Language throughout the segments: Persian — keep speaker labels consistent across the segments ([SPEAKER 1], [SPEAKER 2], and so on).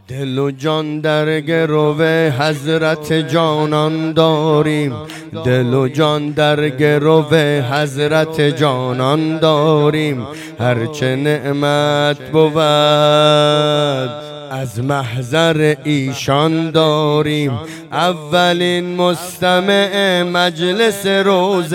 [SPEAKER 1] دل و جان در گرو حضرت جانان داریم، دل و جان در گرو حضرت جانان داریم. هرچه نعمت بود از محضر ایشان داریم. اولین مستمع مجلس روز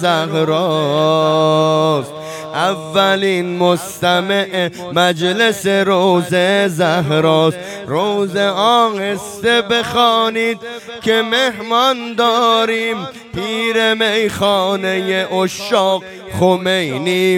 [SPEAKER 1] زهراست، اولین مستمع مجلس روز زهراست. روز آهسته بخوانید که مهمان داریم. پیر میخانه عشاق خمینی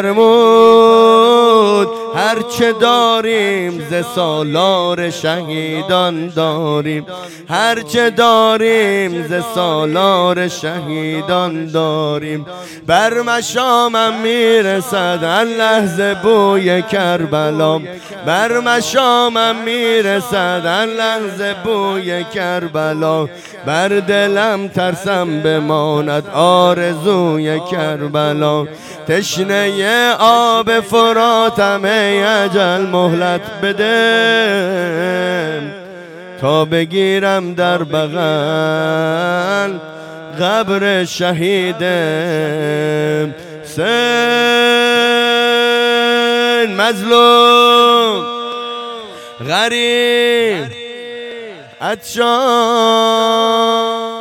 [SPEAKER 1] فرمود هرچه داریم ز سالار شهیدان داریم، هرچه داریم ز سالار شهیدان داریم. بر مشامم میرسد هر لحظه بوی کربلا، بر مشامم میرسد هر لحظه بوی کربلا. بر دلم ترسم بماند آرزوی کربلا. تشنه آب فراتم ای اجل مهلت بده تا بگیرم در بغل قبر شهید حسین. مظلوم غریب عطشان